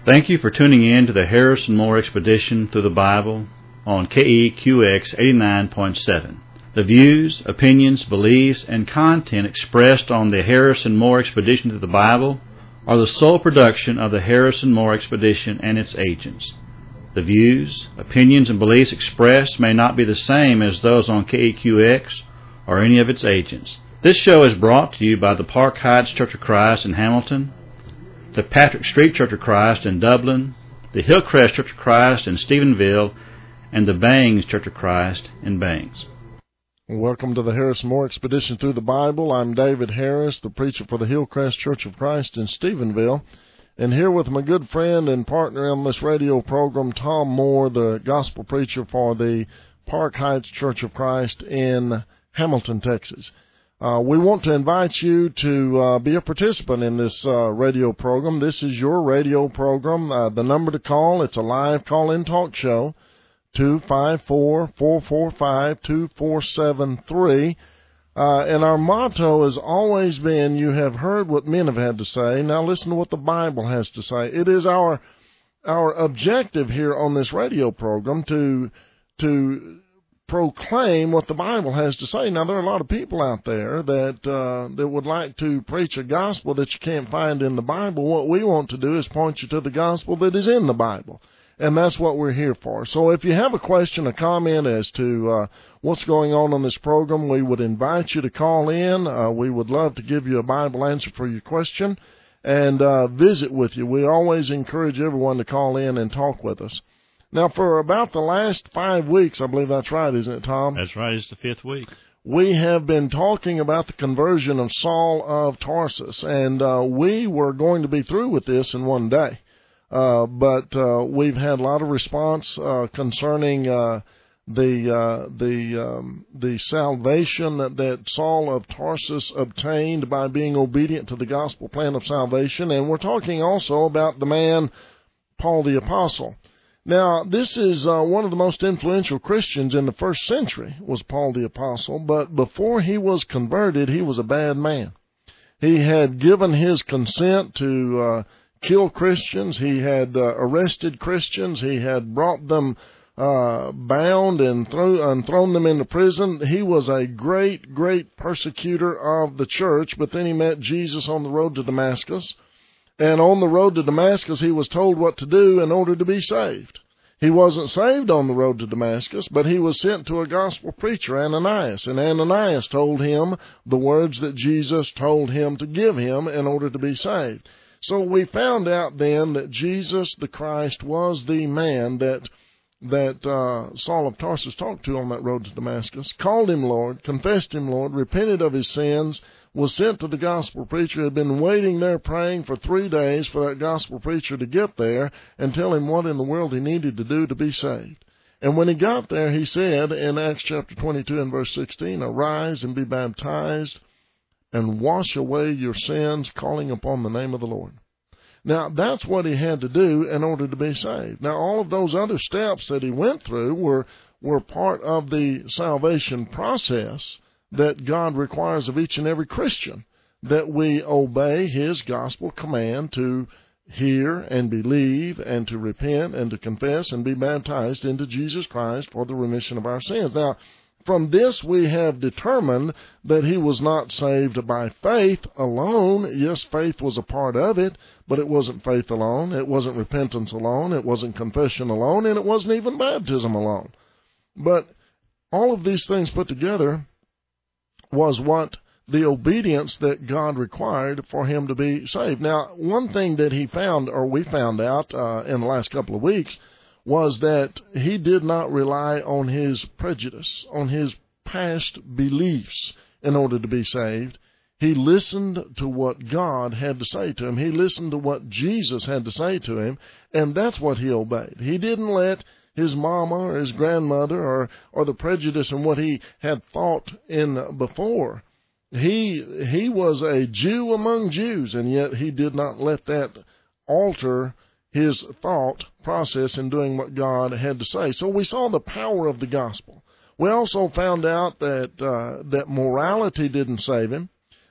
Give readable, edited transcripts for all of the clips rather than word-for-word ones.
Thank you for tuning in to the Harrison Moore Expedition Through the Bible on KEQX 89.7. The views, opinions, beliefs, and content expressed on the Harrison Moore Expedition Through the Bible are the sole production of the Harrison Moore Expedition and its agents. The views, opinions, and beliefs expressed may not be the same as those on KEQX or any of its agents. This show is brought to you by the Park Heights Church of Christ in Hamilton, the Patrick Street Church of Christ in Dublin, the Hillcrest Church of Christ in Stephenville, and the Bangs Church of Christ in Bangs. Welcome to the Harrison Moore Expedition Through the Bible. I'm David Harris, the preacher for the Hillcrest Church of Christ in Stephenville, and here with my good friend and partner on this radio program, Tom Moore, the gospel preacher for the Park Heights Church of Christ in Hamilton, Texas. We want to invite you to be a participant in this radio program. This is your radio program. The number to call, it's a live call-in talk show, 254-445-2473. And our motto has always been, you have heard what men have had to say, now listen to what the Bible has to say. It is our objective here on this radio program to proclaim what the Bible has to say. Now, there are a lot of people out there that would like to preach a gospel that you can't find in the Bible. What we want to do is point you to the gospel that is in the Bible, and that's what we're here for. So if you have a question, a comment as to what's going on this program, we would invite you to call in. We would love to give you a Bible answer for your question and visit with you. We always encourage everyone to call in and talk with us. Now, for about the last 5 weeks, I believe that's right, isn't it, Tom? That's right. It's the fifth week. We have been talking about the conversion of Saul of Tarsus, and we were going to be through with this in one day. But we've had a lot of response concerning the salvation that Saul of Tarsus obtained by being obedient to the gospel plan of salvation, and we're talking also about the man Paul the Apostle. Now, this is one of the most influential Christians in the first century, was Paul the Apostle, but before he was converted, he was a bad man. He had given his consent to kill Christians. He had arrested Christians. He had brought them bound and thrown them into prison. He was a great, great persecutor of the church, but then he met Jesus on the road to Damascus. And on the road to Damascus, he was told what to do in order to be saved. He wasn't saved on the road to Damascus, but he was sent to a gospel preacher, Ananias. And Ananias told him the words that Jesus told him to give him in order to be saved. So we found out then that Jesus the Christ was the man that Saul of Tarsus talked to on that road to Damascus, called him Lord, confessed him Lord, repented of his sins, was sent to the gospel preacher, had been waiting there praying for 3 days for that gospel preacher to get there and tell him what in the world he needed to do to be saved. And when he got there, he said in Acts chapter 22 and verse 16, "Arise and be baptized and wash away your sins, calling upon the name of the Lord." Now, that's what he had to do in order to be saved. Now, all of those other steps that he went through were part of the salvation process that God requires of each and every Christian, that we obey his gospel command to hear and believe and to repent and to confess and be baptized into Jesus Christ for the remission of our sins. Now, from this we have determined that he was not saved by faith alone. Yes, faith was a part of it, but it wasn't faith alone. It wasn't repentance alone. It wasn't confession alone, and it wasn't even baptism alone. But all of these things put together was what the obedience that God required for him to be saved. Now, one thing that he found, or we found out in the last couple of weeks, was that he did not rely on his prejudice, on his past beliefs in order to be saved. He listened to what God had to say to him. He listened to what Jesus had to say to him, and that's what he obeyed. He didn't let his mama or his grandmother or the prejudice in what he had thought in before. He was a Jew among Jews, and yet he did not let that alter his thought process in doing what God had to say. So we saw the power of the gospel. We also found out that morality didn't save him.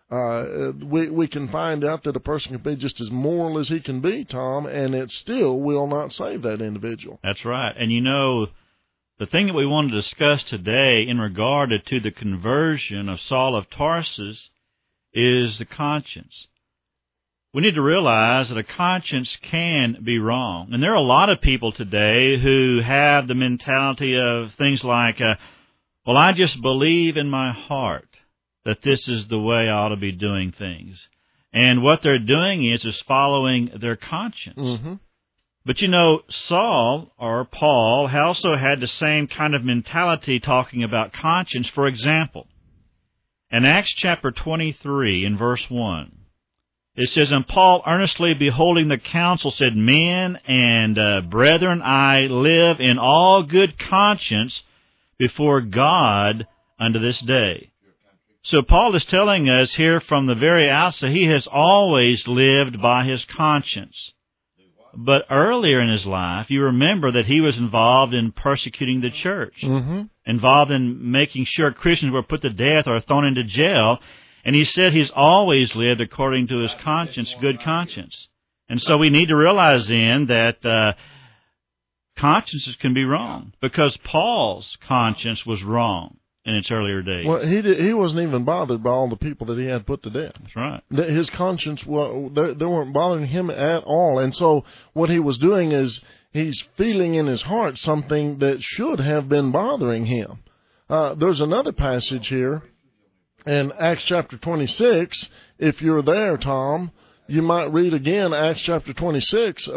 We can find out that a person can be just as moral as he can be, Tom, and it still will not save that individual. That's right. And you know, the thing that we want to discuss today in regard to the conversion of Saul of Tarsus is the conscience. We need to realize that a conscience can be wrong. And there are a lot of people today who have the mentality of things like, well, I just believe in my heart that this is the way I ought to be doing things. And what they're doing is following their conscience. Mm-hmm. But you know, Saul, or Paul, also had the same kind of mentality talking about conscience. For example, in Acts chapter 23, in verse 1, it says, And Paul, earnestly beholding the council, said, Men and brethren, I live in all good conscience before God unto this day. So Paul is telling us here from the very outset, he has always lived by his conscience. But earlier in his life, you remember that he was involved in persecuting the church, mm-hmm. involved in making sure Christians were put to death or thrown into jail. And he said he's always lived according to his conscience, good conscience. And so we need to realize then that consciences can be wrong, because Paul's conscience was wrong in its earlier days. Well, he wasn't even bothered by all the people that he had put to death. That's right. His conscience, they weren't bothering him at all. And so what he was doing is he's feeling in his heart something that should have been bothering him. There's another passage here in Acts chapter 26. If you're there, Tom, you might read again Acts chapter 26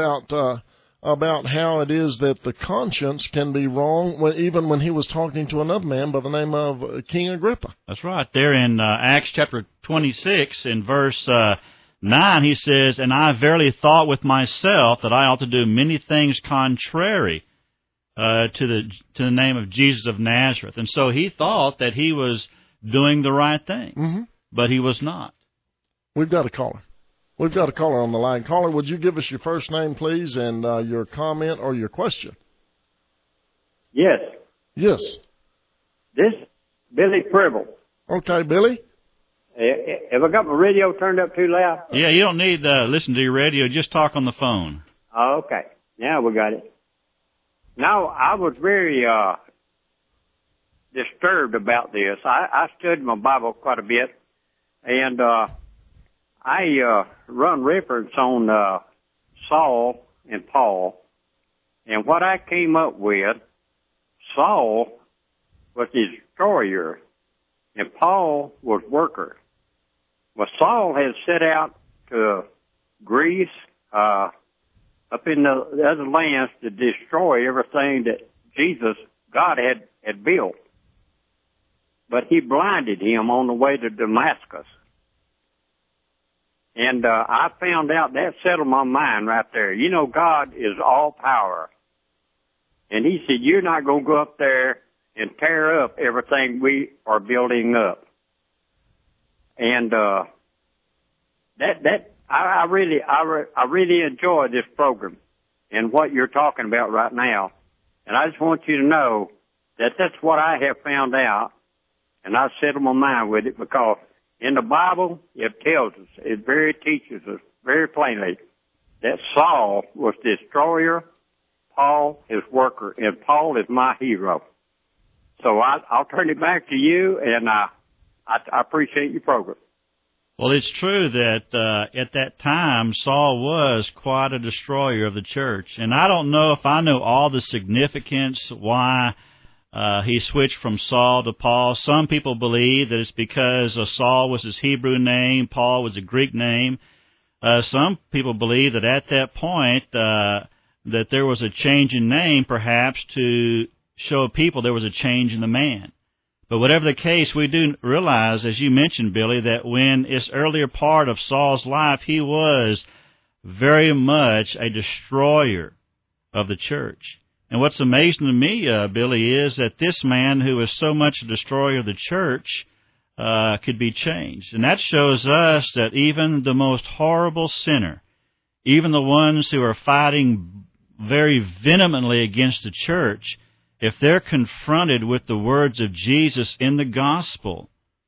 about how it is that the conscience can be wrong, even when he was talking to another man by the name of King Agrippa. That's right. There in Acts chapter 26, in verse 9, he says, And I verily thought with myself that I ought to do many things contrary to the name of Jesus of Nazareth. And so he thought that he was doing the right thing, mm-hmm. but he was not. We've got a caller. We've got a caller on the line. Caller, would you give us your first name, please, and your comment or your question? Yes. Yes. This Billy Pribble. Okay, Billy. Have I got my radio turned up too loud? Yeah, you don't need to listen to your radio. Just talk on the phone. Oh, okay. Now we got it. Now, I was very disturbed about this. I studied my Bible quite a bit, and I run reference on Saul and Paul, and what I came up with, Saul was the destroyer, and Paul was worker. Well, Saul had set out to Greece, up in the other lands, to destroy everything that God had built. But he blinded him on the way to Damascus. And I found out that settled my mind right there. You know, God is all power. And he said, you're not going to go up there and tear up everything we are building up. And I really enjoy this program and what you're talking about right now. And I just want you to know that that's what I have found out, and I settled my mind with it, because in the Bible, it tells us, it teaches us very plainly that Saul was destroyer, Paul is worker, and Paul is my hero. So I'll turn it back to you, and I appreciate your program. Well, it's true that at that time, Saul was quite a destroyer of the church. And I don't know if I know all the significance why he switched from Saul to Paul. Some people believe that it's because Saul was his Hebrew name, Paul was a Greek name. Some people believe that at that point that there was a change in name, perhaps to show people there was a change in the man. But whatever the case, we do realize, as you mentioned, Billy, that when this earlier part of Saul's life, he was very much a destroyer of the church. And what's amazing to me, Billy, is that this man who was so much a destroyer of the church could be changed. And that shows us that even the most horrible sinner, even the ones who are fighting very vehemently against the church, if they're confronted with the words of Jesus in the gospel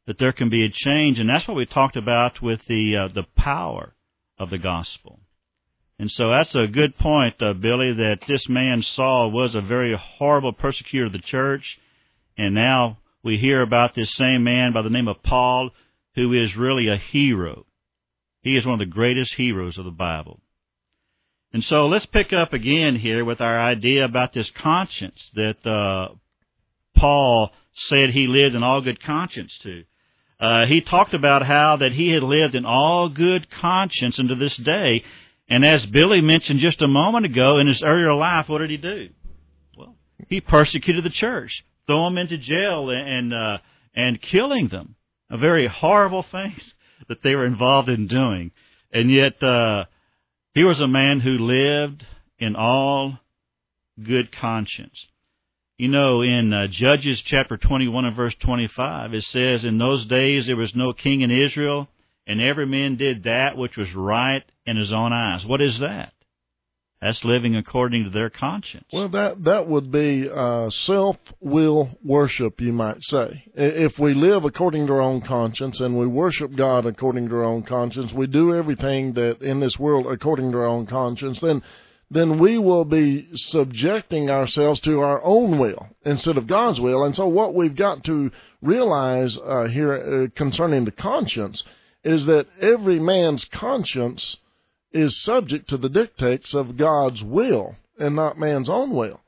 that there can be a change, and that's what we talked about with the power of the gospel. And so that's a good point, Billy, that this man Saul was a very horrible persecutor of the church, and now we hear about this same man by the name of Paul, who is really a hero. He is one of the greatest heroes of the Bible. And so let's pick up again here with our idea about this conscience that Paul said he lived in all good conscience to. He talked about how that he had lived in all good conscience unto this day. And as Billy mentioned just a moment ago, in his earlier life, what did he do? Well, he persecuted the church, threw them into jail and killing them. A very horrible thing that they were involved in doing. And yet, he was a man who lived in all good conscience. You know, in Judges chapter 21 and verse 25, it says, "In those days there was no king in Israel, and every man did that which was right in his own eyes." What is that? That's living according to their conscience. Well, that would be self-will worship, you might say. If we live according to our own conscience and we worship God according to our own conscience, we do everything that in this world according to our own conscience, then we will be subjecting ourselves to our own will instead of God's will. And so what we've got to realize here concerning the conscience is that every man's conscience is subject to the dictates of God's will and not man's own will.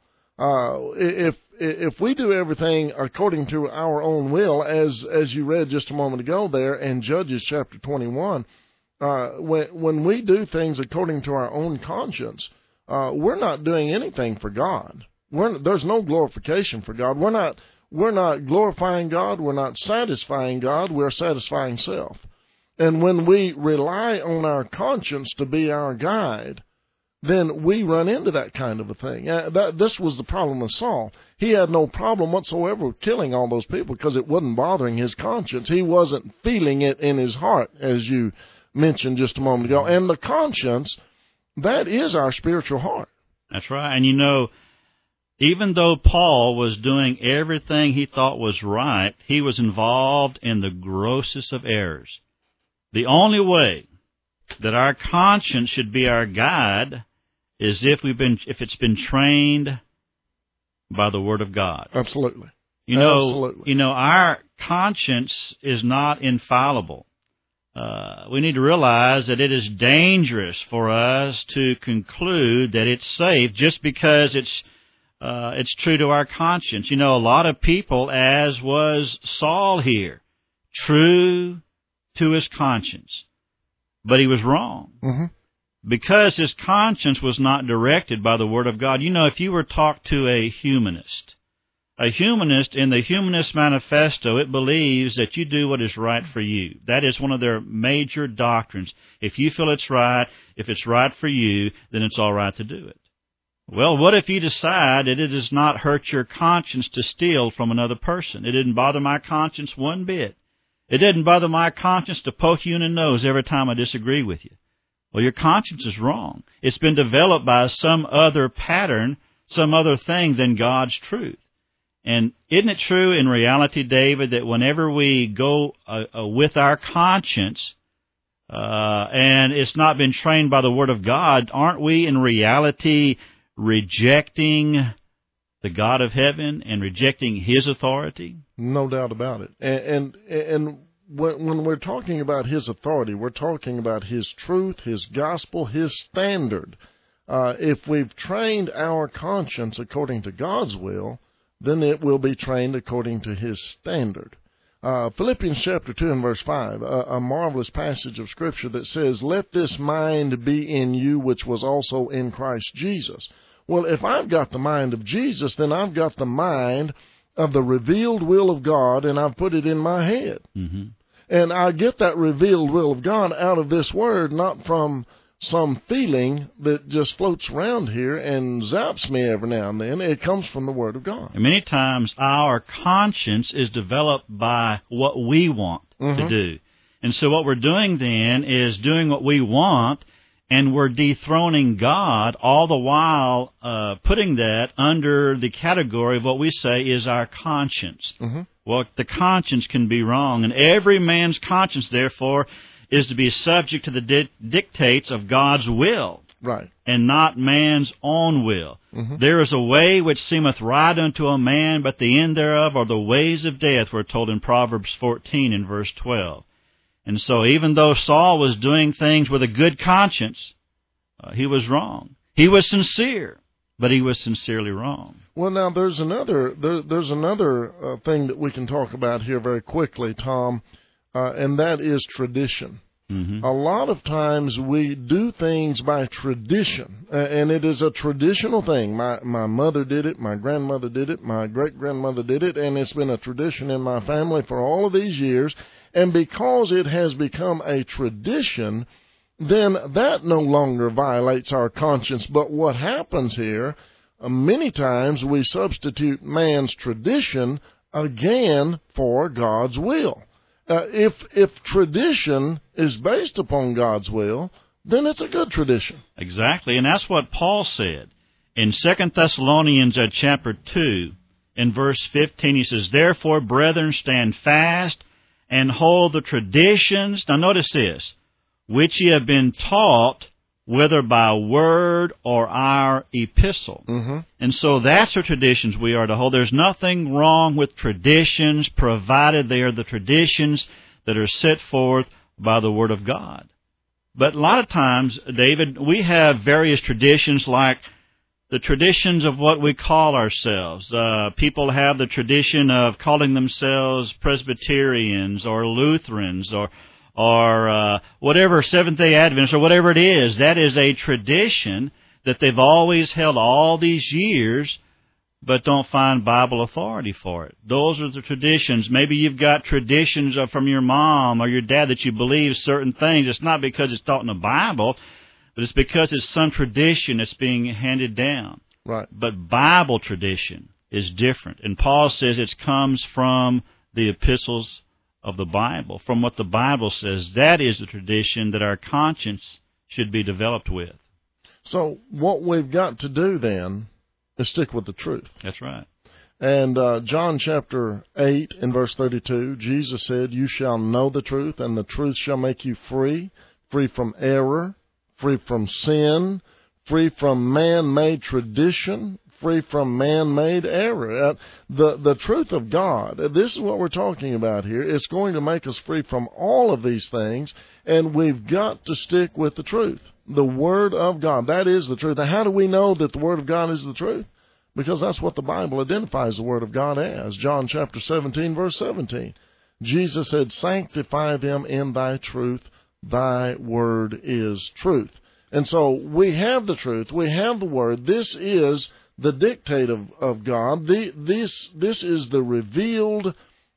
If we do everything according to our own will, as you read just a moment ago there in Judges chapter 21, when we do things according to our own conscience, we're not doing anything for God. There's no glorification for God. We're not glorifying God. We're not satisfying God. We're satisfying self. And when we rely on our conscience to be our guide, then we run into that kind of a thing. This was the problem with Saul. He had no problem whatsoever with killing all those people because it wasn't bothering his conscience. He wasn't feeling it in his heart, as you mentioned just a moment ago. And the conscience, that is our spiritual heart. That's right. And you know, even though Paul was doing everything he thought was right, he was involved in the grossest of errors. The only way that our conscience should be our guide is if it's been trained by the Word of God. Absolutely. You know, Absolutely. Our conscience is not infallible. We need to realize that it is dangerous for us to conclude that it's safe just because it's true to our conscience. You know, a lot of people, as was Saul here, true to his conscience, but he was wrong. Mm-hmm. Because his conscience was not directed by the Word of God. You know, if you were talked to a humanist in the Humanist Manifesto, it believes that you do what is right for you. That is one of their major doctrines. If you feel it's right, if it's right for you, then it's all right to do it. Well, what if you decide that it does not hurt your conscience to steal from another person? It didn't bother my conscience one bit. It didn't bother my conscience to poke you in the nose every time I disagree with you. Well, your conscience is wrong. It's been developed by some other pattern, some other thing than God's truth. And isn't it true in reality, David, that whenever we go with our conscience and it's not been trained by the Word of God, aren't we in reality rejecting the God of heaven and rejecting His authority? No doubt about it. And when we're talking about His authority, we're talking about His truth, His gospel, His standard. If we've trained our conscience according to God's will, then it will be trained according to His standard. Philippians chapter 2 and verse 5, a marvelous passage of Scripture that says, "Let this mind be in you which was also in Christ Jesus." Well, if I've got the mind of Jesus, then I've got the mind of the revealed will of God, and I've put it in my head. Mm-hmm. And I get that revealed will of God out of this Word, not from some feeling that just floats around here and zaps me every now and then. It comes from the Word of God. And many times our conscience is developed by what we want to do. And so what we're doing then is doing what we want, and we're dethroning God, all the while putting that under the category of what we say is our conscience. Well, the conscience can be wrong, and every man's conscience, therefore, is to be subject to the dictates of God's will, right, and not man's own will. Mm-hmm. There is a way which seemeth right unto a man, but the end thereof are the ways of death, we're told in Proverbs 14 and verse 12. And so even though Saul was doing things with a good conscience, he was wrong. He was sincere, but he was sincerely wrong. Well, now there's another thing that we can talk about here very quickly, Tom, and that is tradition. Mm-hmm. A lot of times we do things by tradition, and it is a traditional thing. My mother did it, my grandmother did it, my great-grandmother did it, and it's been a tradition in my family for all of these years. And because it has become a tradition, then that no longer violates our conscience. But what happens here, many times we substitute man's tradition again for God's will. If tradition is based upon God's will, then it's a good tradition. Exactly, and that's what Paul said. In 2 Thessalonians chapter 2, in verse 15, he says, "Therefore, brethren, stand fast and hold the traditions," now notice this, "which ye have been taught, whether by word or our epistle." Mm-hmm. And so that's the traditions we are to hold. There's nothing wrong with traditions, provided they are the traditions that are set forth by the Word of God. But a lot of times, David, we have various traditions like the traditions of what we call ourselves. People have the tradition of calling themselves Presbyterians or Lutherans or whatever, Seventh-day Adventists or whatever it is. That is a tradition that they've always held all these years, but don't find Bible authority for it. Those are the traditions. Maybe you've got traditions from your mom or your dad that you believe certain things. It's not because it's taught in the Bible, but it's because it's some tradition that's being handed down. Right. But Bible tradition is different. And Paul says it comes from the epistles of the Bible, from what the Bible says. That is the tradition that our conscience should be developed with. So what we've got to do then is stick with the truth. That's right. And John chapter 8 and verse 32, Jesus said, "You shall know the truth, and the truth shall make you free, free from error, free from sin, free from man-made tradition, free from man-made error." The truth of God, this is what we're talking about here, is going to make us free from all of these things, and we've got to stick with the truth. The Word of God, that is the truth. Now, how do we know that the Word of God is the truth? Because that's what the Bible identifies the Word of God as. John chapter 17, verse 17. Jesus said, "Sanctify them in thy truth. Thy word is truth." And so we have the truth. We have the Word. This is the dictate of God. This is the revealed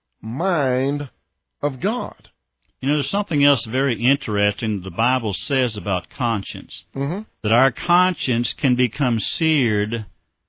mind of God. You know, there's something else very interesting the Bible says about conscience. Mm-hmm. That our conscience can become seared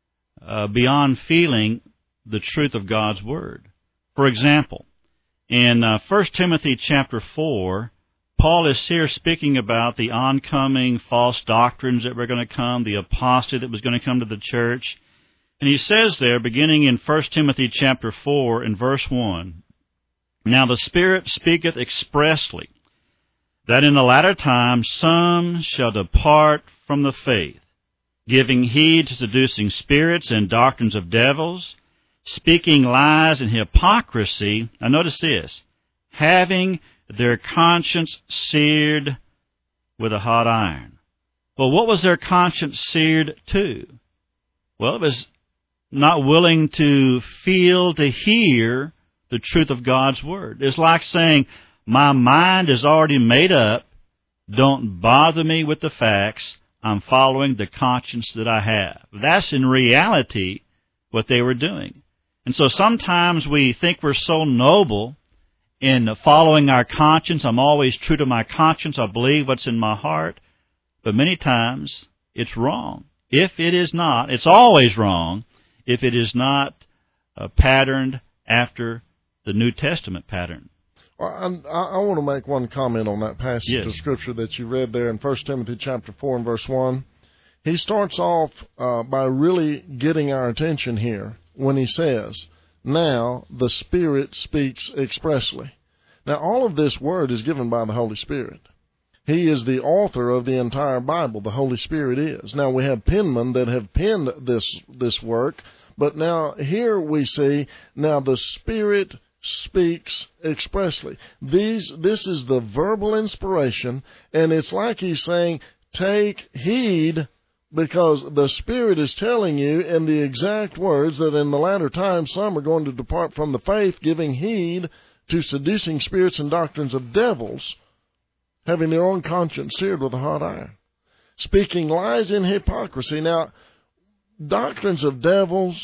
beyond feeling the truth of God's Word. For example, in 1 Timothy chapter 4, Paul is here speaking about the oncoming false doctrines that were going to come, the apostate that was going to come to the church. And he says there, beginning in 1 Timothy chapter 4 and verse 1, "Now the Spirit speaketh expressly, that in the latter time some shall depart from the faith, giving heed to seducing spirits and doctrines of devils, speaking lies and hypocrisy." Now notice this, "having their conscience seared with a hot iron." Well, what was their conscience seared to? Well, it was not willing to feel, to hear the truth of God's Word. It's like saying, my mind is already made up. Don't bother me with the facts. I'm following the conscience that I have. That's in reality what they were doing. And so sometimes we think we're so noble in following our conscience. I'm always true to my conscience. I believe what's in my heart. But many times it's wrong. If it is not, it's always wrong if it is not patterned after the New Testament pattern. I want to make one comment on that passage Yes. of Scripture that you read there in 1 Timothy chapter 4 and verse 1. He starts off by really getting our attention here when he says now the Spirit speaks expressly. Now, all of this word is given by the Holy Spirit. He is the author of the entire Bible. The Holy Spirit is. Now, we have penmen that have penned this work, but now here we see, now the Spirit speaks expressly. This is the verbal inspiration, and it's like he's saying, take heed, because the Spirit is telling you in the exact words that in the latter times some are going to depart from the faith, giving heed to seducing spirits and doctrines of devils, having their own conscience seared with a hot iron, speaking lies in hypocrisy. Now, doctrines of devils,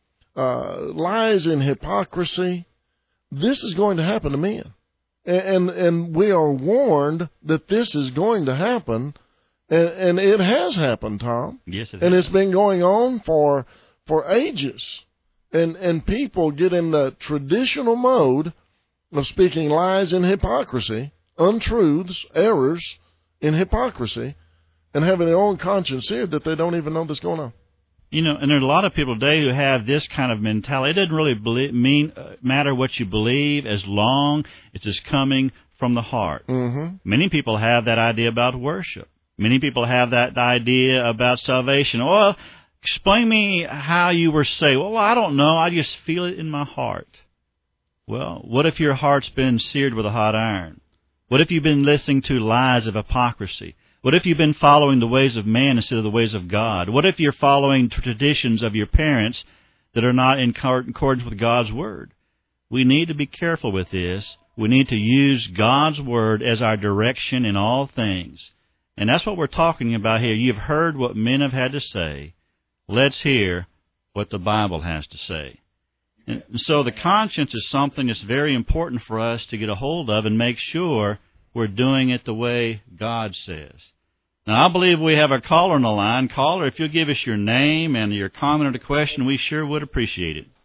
lies in hypocrisy, this is going to happen to men. And we are warned that this is going to happen, and it has happened, Tom. Yes, it has. And it's been going on for ages. And people get in the traditional mode of speaking lies in hypocrisy, untruths, errors in hypocrisy, and having their own conscience seared that they don't even know that's going on. You know, and there are a lot of people today who have this kind of mentality. It doesn't really matter what you believe as long as it's coming from the heart. Mm-hmm. Many people have that idea about worship. Many people have that idea about salvation. Well, explain me how you were saved. Well, I don't know. I just feel it in my heart. Well, what if your heart's been seared with a hot iron? What if you've been listening to lies of hypocrisy? What if you've been following the ways of man instead of the ways of God? What if you're following traditions of your parents that are not in accordance with God's Word? We need to be careful with this. We need to use God's Word as our direction in all things. And that's what we're talking about here. You've heard what men have had to say. Let's hear what the Bible has to say. And so the conscience is something that's very important for us to get a hold of and make sure we're doing it the way God says. Now, I believe we have a caller on the line. Caller, if you'll give us your name and your comment or the question, we sure would appreciate it.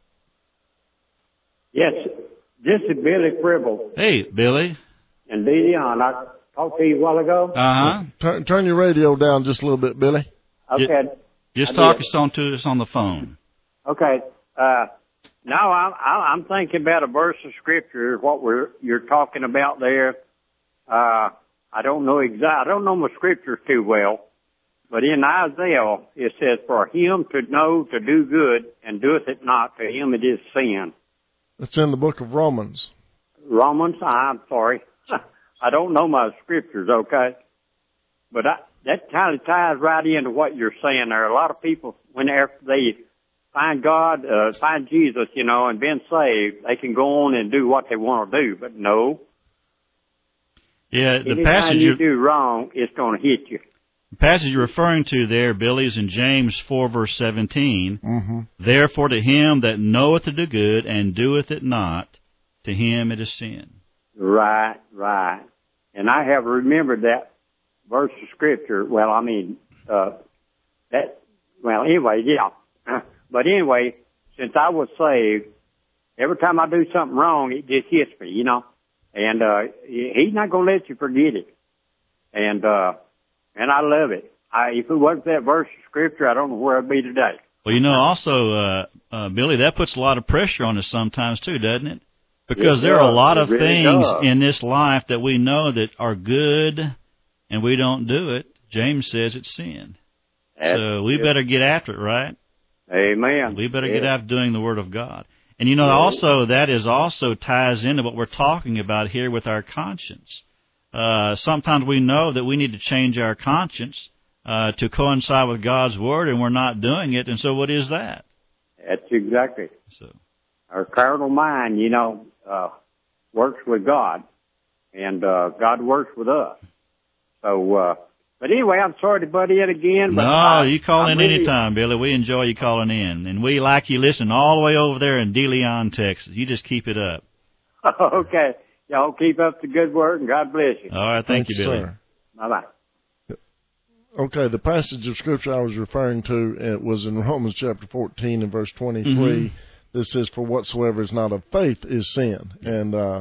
Yes, this is Billy Fribble. Hey, Billy. And Leon, I talked to you a while ago. Uh-huh. Turn your radio down just a little bit, Billy. Okay. Just talk us to us on the phone. Okay. Now I'm thinking about a verse of Scripture, what you're talking about there. I don't know my Scriptures too well, but in Isaiah it says, "For him to know to do good and doeth it not, to him it is sin." It's in the book of Romans. Romans, I'm sorry. I don't know my Scriptures, okay? But that kind of ties right into what you're saying there. A lot of people, whenever they find God, find Jesus, and been saved, they can go on and do what they want to do. But no. Yeah, the anytime passage you do wrong, it's going to hit you. The passage you're referring to there, Billy, is in James 4, verse 17. Mm-hmm. Therefore to him that knoweth to do good and doeth it not, to him it is sin. Right. And I have remembered that verse of Scripture. Anyway, yeah. But anyway, since I was saved, every time I do something wrong, it just hits me, And he's not going to let you forget it. And I love it. If it wasn't that verse of Scripture, I don't know where I'd be today. Well, also, Billy, that puts a lot of pressure on us sometimes too, doesn't it? Because there are a lot of things in this life that we know that are good, and we don't do it. James says it's sin. So we better get after it, right? Amen. We better get after doing the Word of God. And also that is also ties into what we're talking about here with our conscience. Sometimes we know that we need to change our conscience to coincide with God's Word, and we're not doing it. And so what is that? That's exactly. So our carnal mind, works with God, and God works with us. So, but anyway, I'm sorry to butt in again. But no, you call in anytime, Billy. We enjoy you calling in, and we like you listening all the way over there in De Leon, Texas. You just keep it up. Okay. Y'all keep up the good work, and God bless you. All right. Thank you, Billy. Sir. Bye-bye. Okay, the passage of Scripture I was referring to, it was in Romans chapter 14 and verse 23. Mm-hmm. This says, "For whatsoever is not of faith is sin." And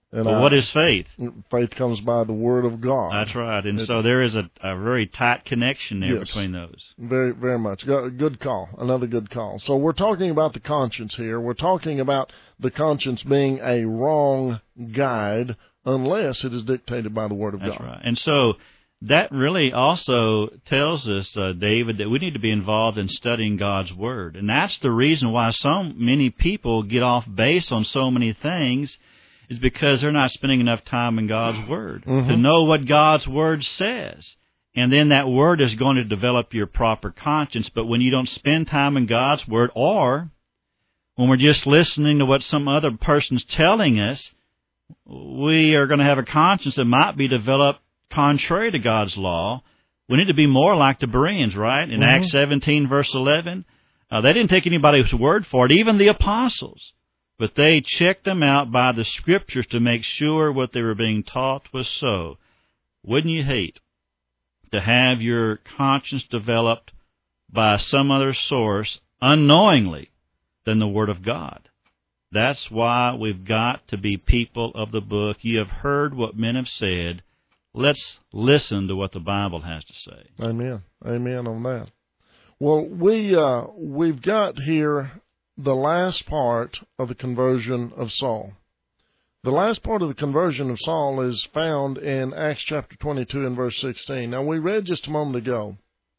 And well, what is faith? Faith comes by the Word of God. That's right. And so there is a very tight connection there between those. Very, very much. Good call. Another good call. So we're talking about the conscience here. We're talking about the conscience being a wrong guide unless it is dictated by the Word of God. That's right. And so that really also tells us, David, that we need to be involved in studying God's Word. And that's the reason why so many people get off base on so many things, is because they're not spending enough time in God's Word to know what God's Word says. And then that Word is going to develop your proper conscience. But when you don't spend time in God's Word, or when we're just listening to what some other person's telling us, we are going to have a conscience that might be developed contrary to God's law. We need to be more like the Bereans, right? In Acts 17, verse 11, they didn't take anybody's word for it, even the apostles. But they checked them out by the Scriptures to make sure what they were being taught was so. Wouldn't you hate to have your conscience developed by some other source unknowingly than the Word of God? That's why we've got to be people of the book. You have heard what men have said. Let's listen to what the Bible has to say. Amen. Amen on that. Well, we've got here the last part of the conversion of Saul. The last part of the conversion of Saul is found in Acts chapter 22 and verse 16. Now, we read just a moment ago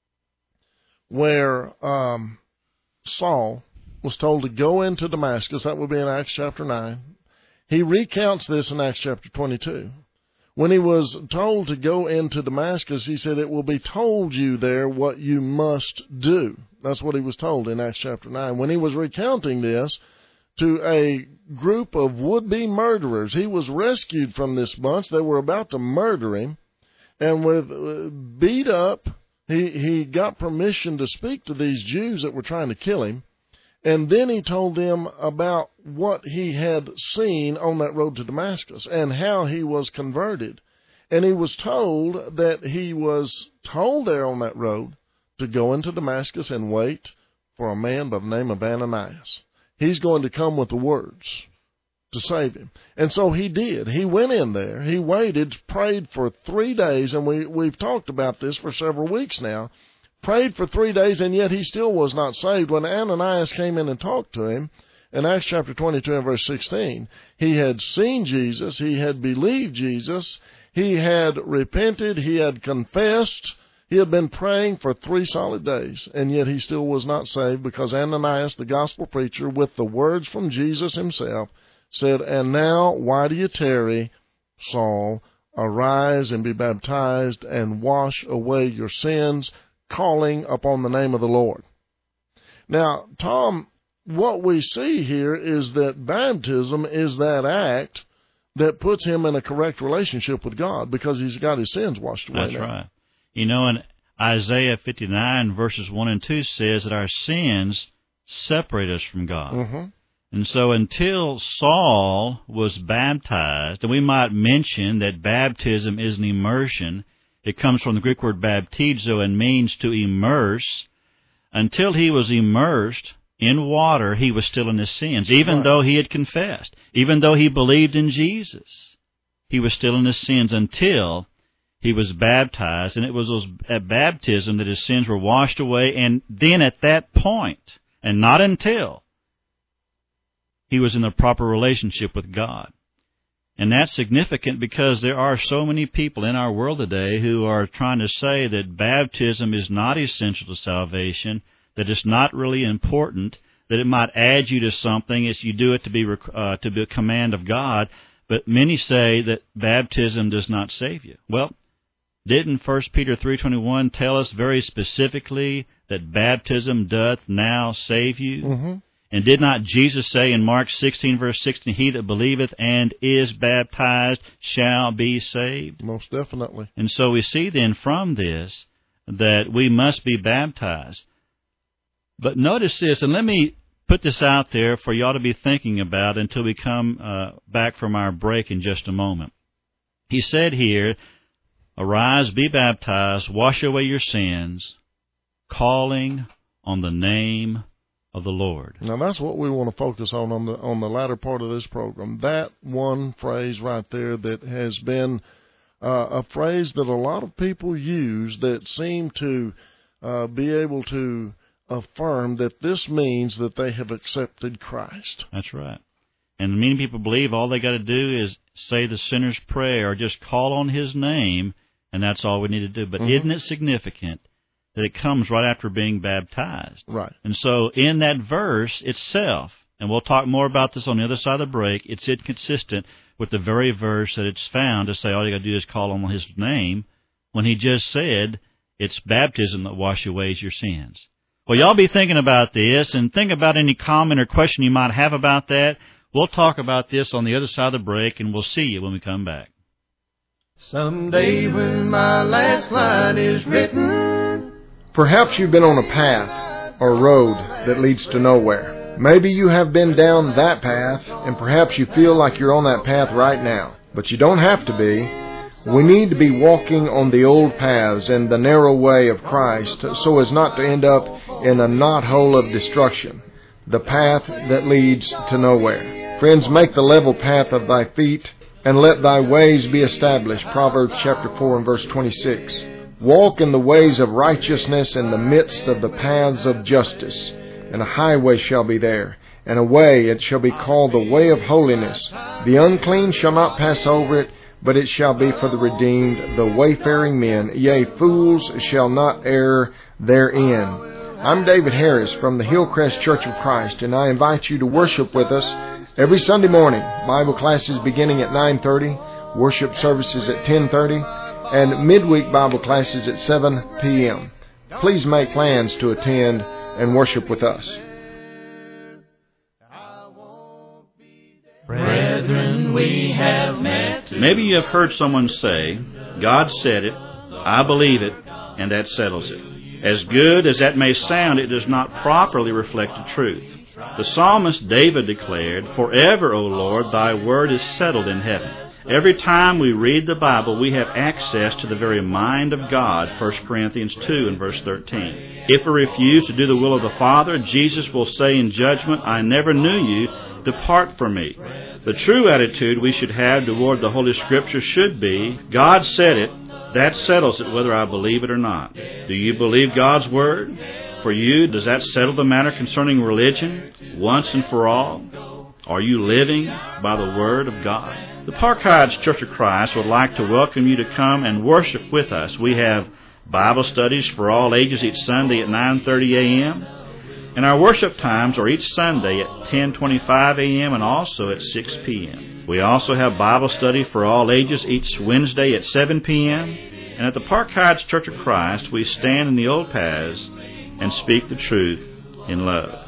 where Saul was told to go into Damascus. That would be in Acts chapter 9. He recounts this in Acts chapter 22. When he was told to go into Damascus, he said, "It will be told you there what you must do." That's what he was told in Acts chapter 9. When he was recounting this to a group of would-be murderers, he was rescued from this bunch. They were about to murder him. And with beat up, he got permission to speak to these Jews that were trying to kill him. And then he told them about what he had seen on that road to Damascus and how he was converted. And he was told that he was told there on that road to go into Damascus and wait for a man by the name of Ananias. He's going to come with the words to save him. And so he did. He went in there. He waited, prayed for 3 days, and we've talked about this for several weeks now. Prayed for 3 days, and yet he still was not saved. When Ananias came in and talked to him, in Acts chapter 22 and verse 16, he had seen Jesus, he had believed Jesus, he had repented, he had confessed, he had been praying for 3 solid days, and yet he still was not saved because Ananias, the gospel preacher, with the words from Jesus himself, said, "And now, why do you tarry, Saul? Arise and be baptized and wash away your sins, calling upon the name of the Lord." Now, Tom, what we see here is that baptism is that act that puts him in a correct relationship with God because he's got his sins washed away. That's now. right. You know, in Isaiah 59, verses 1 and 2 says that our sins separate us from God. And so until Saul was baptized, and we might mention that baptism is an immersion. It comes from the Greek word baptizo and means to immerse. Until he was immersed in water, he was still in his sins, even though he had confessed, even though he believed in Jesus. He was still in his sins until he was baptized, and it was at baptism that his sins were washed away, and then at that point, and not until, he was in a proper relationship with God. And that's significant because there are so many people in our world today who are trying to say that baptism is not essential to salvation, that it's not really important, that it might add you to something if you do it to be a command of God. But many say that baptism does not save you. Well, didn't 1 Peter 3:21 tell us very specifically that baptism doth now save you? And did not Jesus say in Mark 16, verse 16, "He that believeth and is baptized shall be saved"? Most definitely. And so we see then from this that we must be baptized. But notice this, and let me put this out there for you all to be thinking about until we come back from our break in just a moment. He said here, "Arise, be baptized, wash away your sins, calling on the name of the Lord. Now that's what we want to focus on the latter part of this program. That one phrase right there that has been a phrase that a lot of people use that seem to be able to affirm that this means that they have accepted Christ. That's right. And many people believe all they got to do is say the sinner's prayer or just call on His name, and that's all we need to do. But isn't it significant that it comes right after being baptized? Right. And so in that verse itself, and we'll talk more about this on the other side of the break, it's inconsistent with the very verse that it's found to say all you got to do is call on His name, when He just said it's baptism that washes away your sins. Well, y'all be thinking about this, and think about any comment or question you might have about that. We'll talk about this on the other side of the break, and we'll see you when we come back. Someday when my last line is written. Perhaps you've been on a path or road that leads to nowhere. Maybe you have been down that path, and perhaps you feel like you're on that path right now. But you don't have to be. We need to be walking on the old paths and the narrow way of Christ so as not to end up in a knothole of destruction, the path that leads to nowhere. Friends, make the level path of thy feet, and let thy ways be established. Proverbs chapter 4 and verse 26. Walk in the ways of righteousness in the midst of the paths of justice, and a highway shall be there, and a way, it shall be called the way of holiness. The unclean shall not pass over it, but it shall be for the redeemed, the wayfaring men. Yea, fools shall not err therein. I'm David Harris from the Hillcrest Church of Christ, and I invite you to worship with us every Sunday morning. Bible classes beginning at 9:30, worship services at 10:30, and midweek Bible classes at 7 p.m. Please make plans to attend and worship with us. Brethren, we have met. Maybe you have heard someone say, God said it, I believe it, and that settles it. As good as that may sound, it does not properly reflect the truth. The psalmist David declared, Forever, O Lord, thy word is settled in heaven. Every time we read the Bible, we have access to the very mind of God, 1 Corinthians 2 and verse 13. If we refuse to do the will of the Father, Jesus will say in judgment, I never knew you, depart from me. The true attitude we should have toward the Holy Scripture should be, God said it, that settles it whether I believe it or not. Do you believe God's Word? For you, does that settle the matter concerning religion once and for all? Are you living by the Word of God? The Park Heights Church of Christ would like to welcome you to come and worship with us. We have Bible studies for all ages each Sunday at 9:30 a.m., and our worship times are each Sunday at 10:25 a.m. and also at 6 p.m. We also have Bible study for all ages each Wednesday at 7 p.m., and at the Park Heights Church of Christ, we stand in the old paths and speak the truth in love.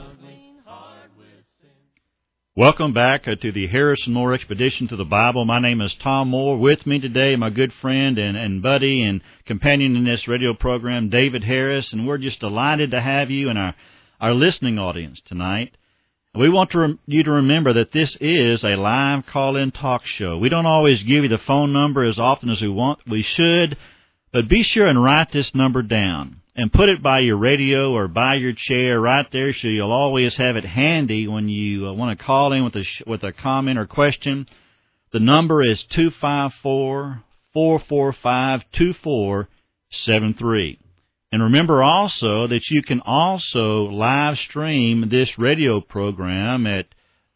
Welcome back to the Harrison Moore Expedition to the Bible. My name is Tom Moore. With me today, my good friend and buddy and companion in this radio program, David Harris, and we're just delighted to have you in our listening audience tonight. We want you to remember that this is a live call-in talk show. We don't always give you the phone number as often as we should, but be sure and write this number down and put it by your radio or by your chair right there so you'll always have it handy when you want to call in with a comment or question. The number is 254-445-2473. And remember also that you can also live stream this radio program at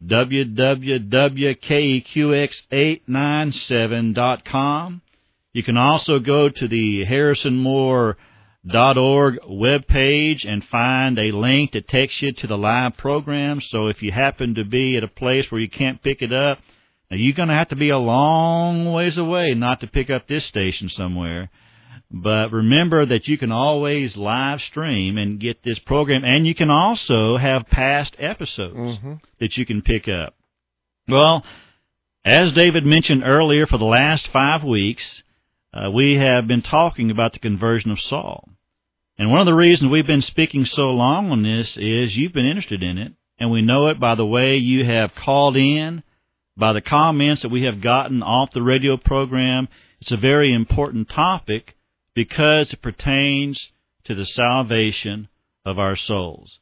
www.keqx897.com. You can also go to the harrisonmoore.org webpage and find a link that takes you to the live program. So if you happen to be at a place where you can't pick it up, now you're going to have to be a long ways away not to pick up this station somewhere. But remember that you can always live stream and get this program, and you can also have past episodes that you can pick up. Well, as David mentioned earlier, for the last 5 weeks, we have been talking about the conversion of Saul. And one of the reasons we've been speaking so long on this is you've been interested in it, and we know it by the way you have called in, by the comments that we have gotten off the radio program. It's a very important topic because it pertains to the salvation of our souls.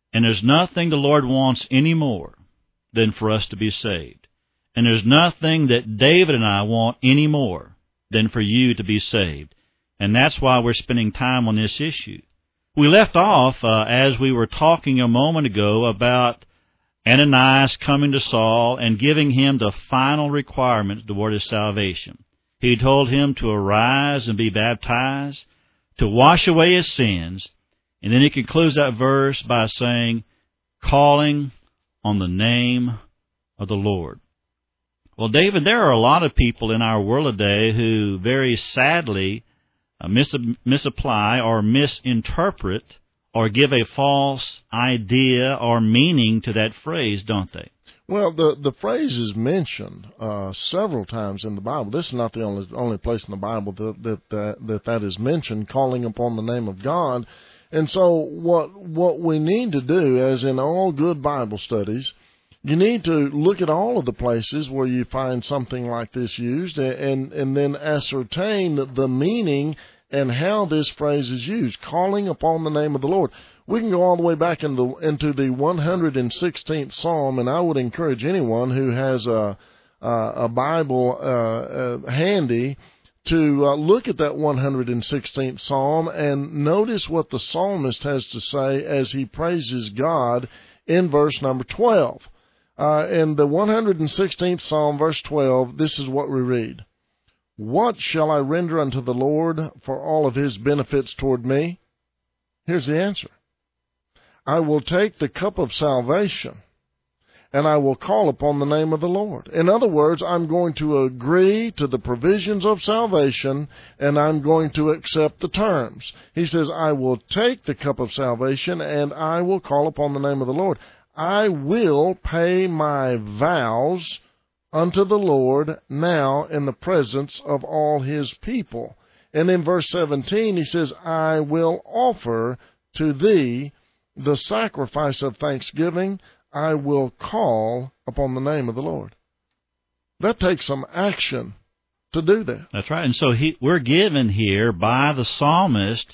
And there's nothing the Lord wants any more than for us to be saved. And there's nothing that David and I want any more than for you to be saved. And that's why we're spending time on this issue. We left off, as we were talking a moment ago, about Ananias coming to Saul and giving him the final requirements toward his salvation. He told him to arise and be baptized, to wash away his sins, and then he concludes that verse by saying, calling on the name of the Lord. Well, David, there are a lot of people in our world today who very sadly misapply or misinterpret or give a false idea or meaning to that phrase, don't they? Well, the phrase is mentioned several times in the Bible. This is not the only place in the Bible that is mentioned, calling upon the name of God. And so what we need to do, as in all good Bible studies, you need to look at all of the places where you find something like this used and then ascertain the meaning and how this phrase is used, calling upon the name of the Lord. We can go all the way back into the 116th Psalm, and I would encourage anyone who has a Bible handy to look at that 116th Psalm and notice what the psalmist has to say as he praises God in verse number 12. In the 116th Psalm, verse 12, this is what we read. What shall I render unto the Lord for all of his benefits toward me? Here's the answer. I will take the cup of salvation, and I will call upon the name of the Lord. In other words, I'm going to agree to the provisions of salvation, and I'm going to accept the terms. He says, I will take the cup of salvation, and I will call upon the name of the Lord. I will pay my vows unto the Lord now in the presence of all his people. And in verse 17, he says, I will offer to thee the sacrifice of thanksgiving. I will call upon the name of the Lord. That takes some action to do that. That's right. And so we're given here by the psalmist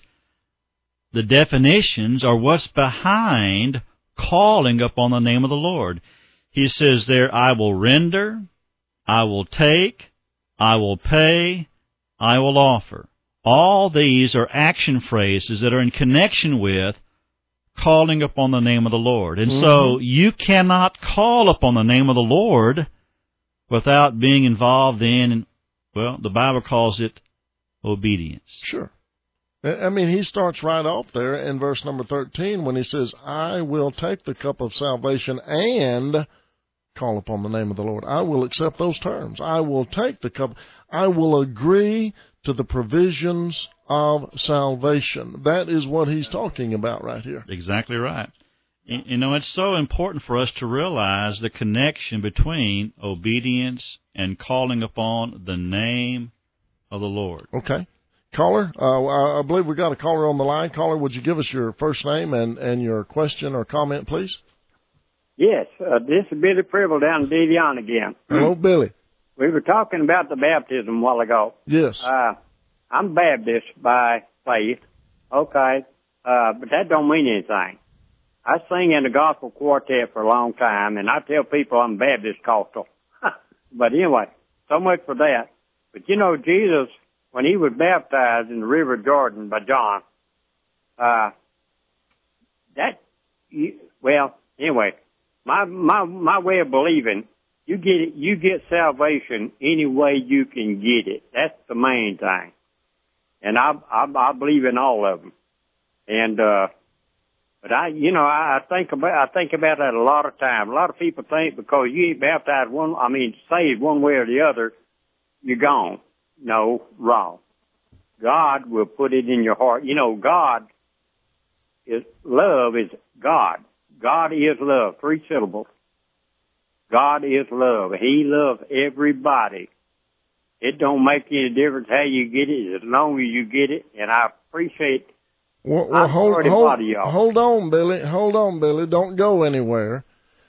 the definitions or what's behind calling upon the name of the Lord. He says there, I will render, I will take, I will pay, I will offer. All these are action phrases that are in connection with calling upon the name of the Lord. And so you cannot call upon the name of the Lord without being involved in, well, the Bible calls it obedience. Sure. I mean, he starts right off there in verse number 13 when he says, I will take the cup of salvation and call upon the name of the Lord. I will accept those terms. I will take the cup. I will agree to the provisions of salvation. That is what he's talking about right here. Exactly right. You know, it's so important for us to realize the connection between obedience and calling upon the name of the Lord. Okay. Caller, I believe we got a caller on the line. Caller, would you give us your first name and your question or comment, please? Yes, this is Billy Pribble down in Devion again. Hello, Billy. We were talking about the baptism a while ago. Yes. I'm Baptist by faith, okay, but that don't mean anything. I sing in the gospel quartet for a long time, and I tell people I'm Baptist Costal. But anyway, so much for that. But you know, Jesus, when he was baptized in the River Jordan by John, anyway, my way of believing, you get salvation any way you can get it. That's the main thing. And I believe in all of them. And, but I think about that a lot of times. A lot of people think because you ain't baptized saved one way or the other, you're gone. No, wrong. God will put it in your heart. You know, love is God. God is love. 3 syllables. God is love. He loves everybody. It don't make any difference how you get it as long as you get it. And I appreciate. Well, hold on, Billy. Hold on, Billy. Don't go anywhere.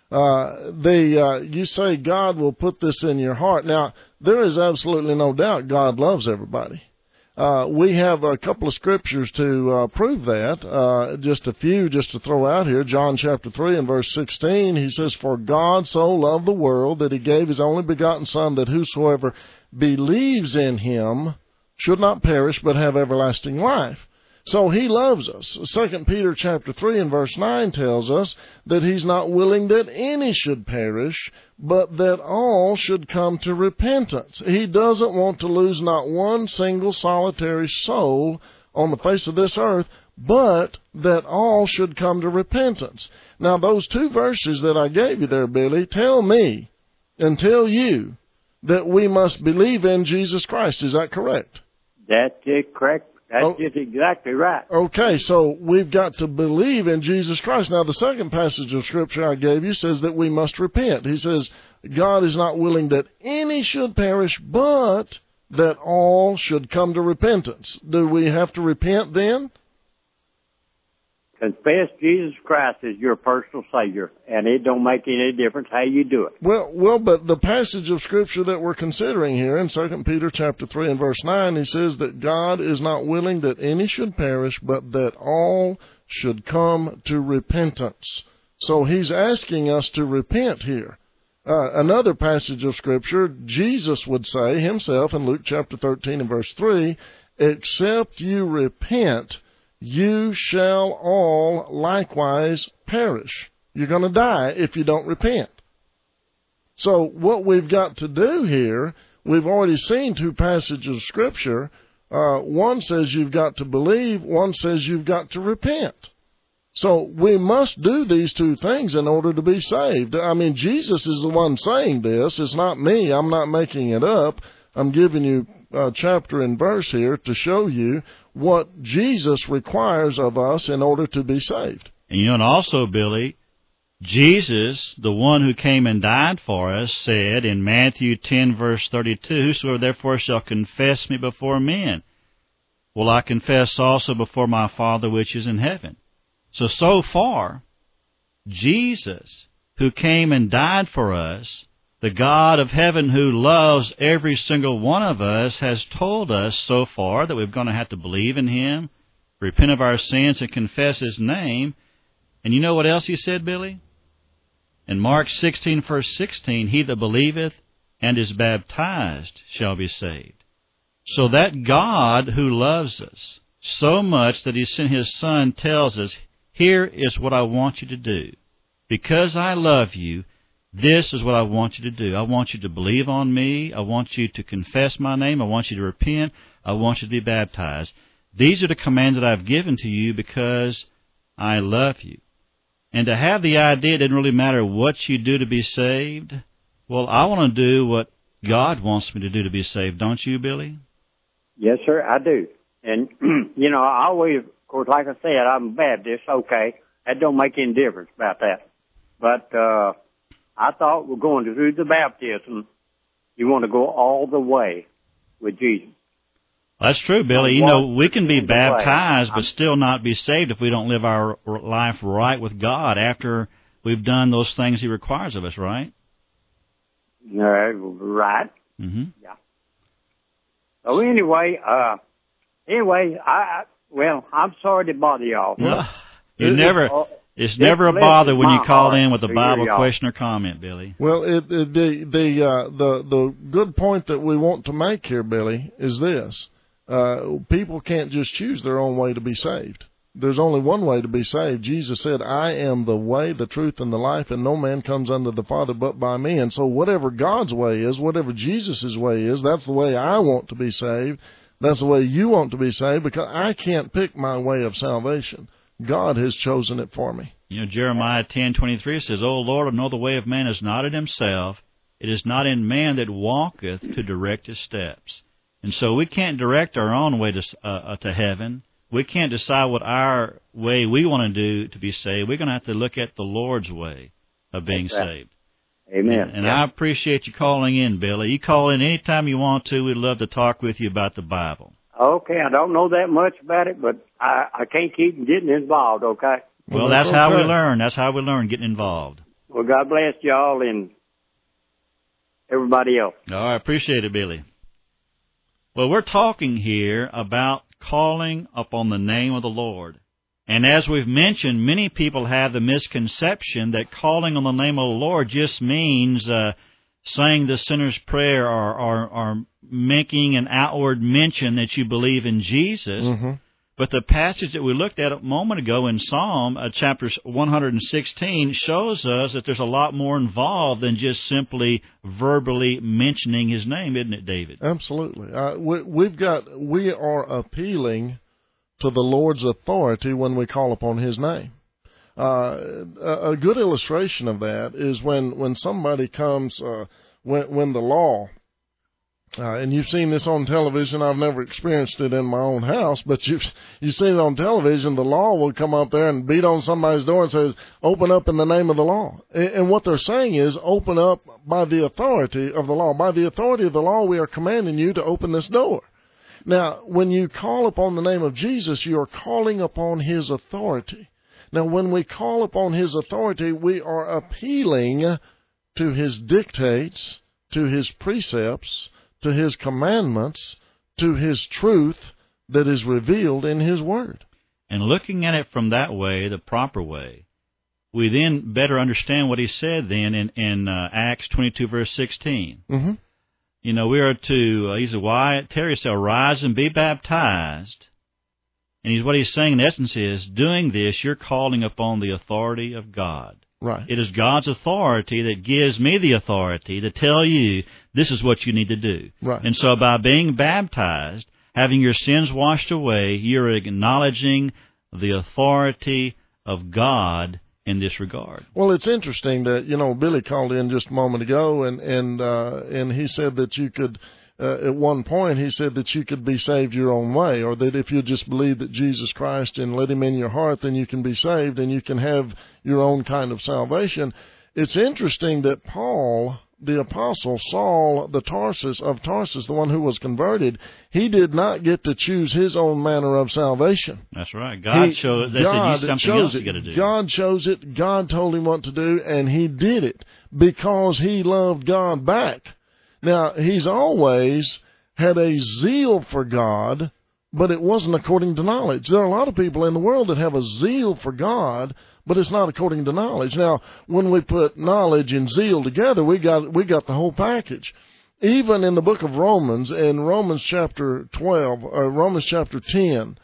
You say God will put this in your heart. Now, there is absolutely no doubt God loves everybody. We have a couple of scriptures to prove that. Just a few just to throw out here. John chapter 3 and verse 16, he says, "For God so loved the world that he gave his only begotten Son, that whosoever believes in him should not perish but have everlasting life." So he loves us. 2 Peter chapter 3 and verse 9 tells us that he's not willing that any should perish, but that all should come to repentance. He doesn't want to lose not one single solitary soul on the face of this earth, but that all should come to repentance. Now, those two verses that I gave you there, Billy, tell me and tell you that we must believe in Jesus Christ. Is that correct? That's correct. That's just exactly right. Okay, so we've got to believe in Jesus Christ. Now, the second passage of Scripture I gave you says that we must repent. He says, God is not willing that any should perish, but that all should come to repentance. Do we have to repent then? Confess Jesus Christ as your personal Savior, and it don't make any difference how you do it. Well, but the passage of Scripture that we're considering here in 2 Peter chapter 3 and verse 9, he says that God is not willing that any should perish, but that all should come to repentance. So he's asking us to repent here. Another passage of Scripture, Jesus would say himself in Luke chapter 13 and verse 3, "Except you repent, you shall all likewise perish." You're going to die if you don't repent. So what we've got to do here, we've already seen two passages of Scripture. One says you've got to believe, one says you've got to repent. So we must do these two things in order to be saved. I mean, Jesus is the one saying this. It's not me. I'm not making it up. I'm giving you chapter and verse here to show you what Jesus requires of us in order to be saved. And you know, and also, Billy, Jesus, the one who came and died for us, said in Matthew 10, verse 32, "Whosoever therefore shall confess me before men, will I confess also before my Father which is in heaven." So far, Jesus, who came and died for us, the God of heaven who loves every single one of us, has told us so far that we're going to have to believe in him, repent of our sins, and confess his name. And you know what else he said, Billy? In Mark 16, verse 16, "He that believeth and is baptized shall be saved." So that God who loves us so much that he sent his Son tells us, here is what I want you to do. Because I love you, this is what I want you to do. I want you to believe on me. I want you to confess my name. I want you to repent. I want you to be baptized. These are the commands that I've given to you because I love you. And to have the idea it doesn't really matter what you do to be saved, well, I want to do what God wants me to do to be saved. Don't you, Billy? Yes, sir, I do. And, you know, I always, of course, like I said, I'm Baptist, okay. That don't make any difference about that. But I thought we're going through the baptism. You want to go all the way with Jesus. That's true, Billy. You know, we can be baptized but still not be saved if we don't live our life right with God after we've done those things he requires of us, right? Right. Mm-hmm. Yeah. So anyway, I'm sorry to bother y'all. No, it's never a bother when you call in with a Bible question or comment, Billy. Well, the good point that we want to make here, Billy, is this. People can't just choose their own way to be saved. There's only one way to be saved. Jesus said, "I am the way, the truth, and the life, and no man comes unto the Father but by me." And so whatever God's way is, whatever Jesus' way is, that's the way I want to be saved. That's the way you want to be saved, because I can't pick my way of salvation. God has chosen it for me. You know, Jeremiah 10:23 says, "O Lord, I know the way of man is not in himself. It is not in man that walketh to direct his steps." And so we can't direct our own way to heaven. We can't decide what our way we want to do to be saved. We're going to have to look at the Lord's way of being saved. Amen. And I appreciate you calling in, Billy. You call in anytime you want to. We'd love to talk with you about the Bible. Okay, I don't know that much about it, but I can't keep getting involved, okay? Well, that's how we learn. That's how we learn, getting involved. Well, God bless y'all and everybody else. Oh, I appreciate it, Billy. Well, we're talking here about calling upon the name of the Lord. And as we've mentioned, many people have the misconception that calling on the name of the Lord just means saying the sinner's prayer or making an outward mention that you believe in Jesus. Mm-hmm. But the passage that we looked at a moment ago in Psalm, chapter 116, shows us that there's a lot more involved than just simply verbally mentioning His name, isn't it, David? Absolutely. We are appealing to the Lord's authority when we call upon His name. A good illustration of that is when somebody comes, when the law, and you've seen this on television. I've never experienced it in my own house, but you've seen it on television. The law will come up there and beat on somebody's door and says, "Open up in the name of the law." And what they're saying is, open up by the authority of the law. By the authority of the law, we are commanding you to open this door. Now, when you call upon the name of Jesus, you are calling upon His authority. Now, when we call upon His authority, we are appealing to His dictates, to His precepts, to His commandments, to His truth that is revealed in His Word. And looking at it from that way, the proper way, we then better understand what He said then in Acts 22, verse 16. Mm-hmm. You know, we are to, he said, "Why, Terry said, rise and be baptized." And what he's saying in essence is, doing this, you're calling upon the authority of God. Right. It is God's authority that gives me the authority to tell you this is what you need to do. Right. And so by being baptized, having your sins washed away, you're acknowledging the authority of God in this regard. Well, it's interesting that, Billy called in just a moment ago, and he said that you could, at one point, he said that you could be saved your own way, or that if you just believe that Jesus Christ and let Him in your heart, then you can be saved and you can have your own kind of salvation. It's interesting that Paul, the apostle, Saul of Tarsus, the one who was converted, he did not get to choose his own manner of salvation. That's right. God chose it. God something chose else it. you got to do. God chose it. God told him what to do, and he did it because he loved God back. Now, he's always had a zeal for God, but it wasn't according to knowledge. There are a lot of people in the world that have a zeal for God, but it's not according to knowledge. Now, when we put knowledge and zeal together, we got the whole package. Even in the book of Romans, in Romans chapter 12, or Romans chapter 10,